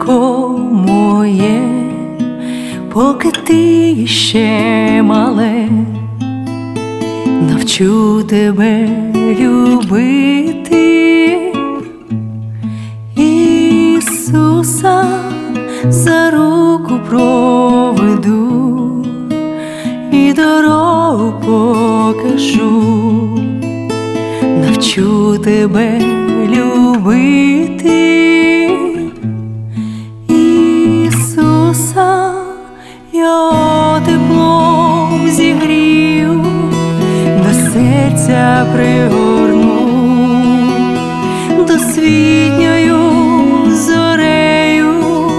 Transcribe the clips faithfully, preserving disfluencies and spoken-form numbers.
личко моє, поки ти ще мале, навчу тебе любити. Ісуса за руку проведу і дорогу покажу, навчу тебе любити. Ісуса його теплом зігрію, до серця пригорну, досвітньою зорею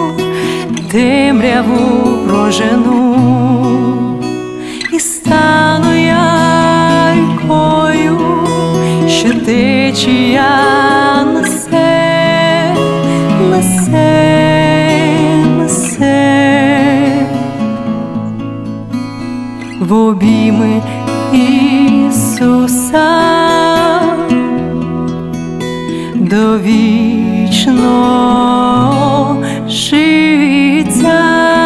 темряву прожену, і стану я рікою, що течія несе, несе, несе в обійми Ісуса до вічного життя.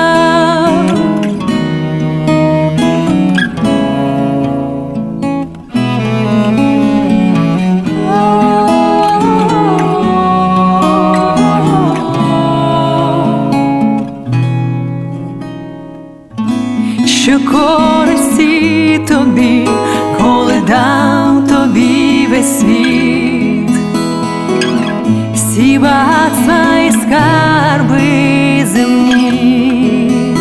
Що користі тобі, коли дам тобі весь світ, всі багатства і скарби земні,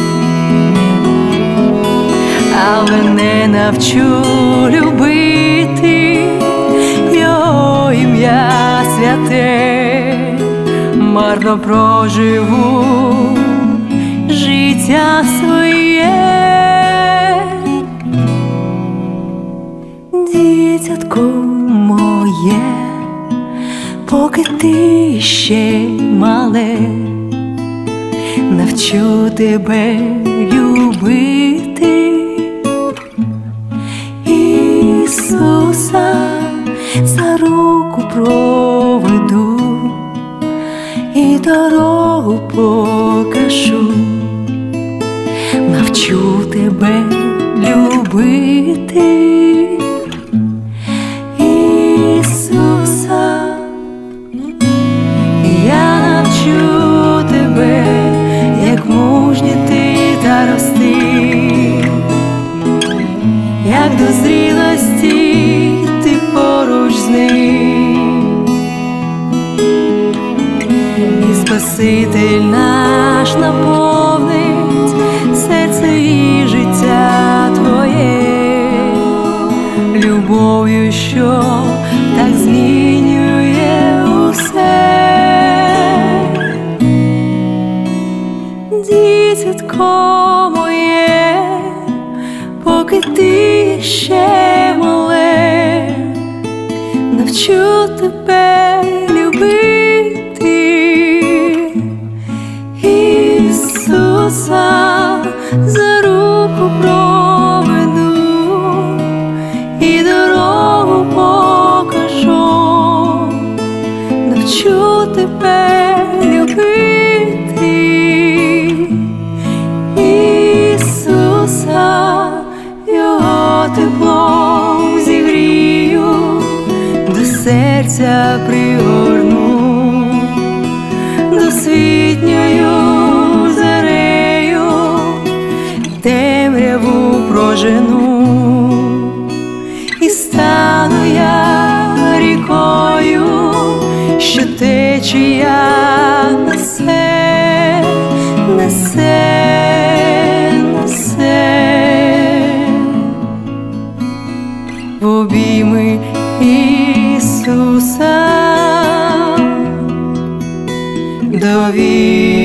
але не навчу любити його ім'я святе, марно проживу життя своє. Дитятко моє, поки ти ще мале, навчу тебе любити. Ісуса за руку проведу і дорогу покажу, навчу тебе любити. Ісуса, я навчу тебе, як мужній ти та рости, як до зрілості ти поруч з ним, і Спаситель наш наповнить серце і життя твоє любов'ю, що так змінює усе. Дитятко моє, поки ти ще мале, навчу тебе любити. Ісуса за руку проведу і дорогу покажу, навчу тебе любити. Ісуса його теплом зігрію, до серця пригорну, досвітньою зорею темряву прожену, і стану я рікою, що течія несе, несе, несе в обійми Ісуса до вічного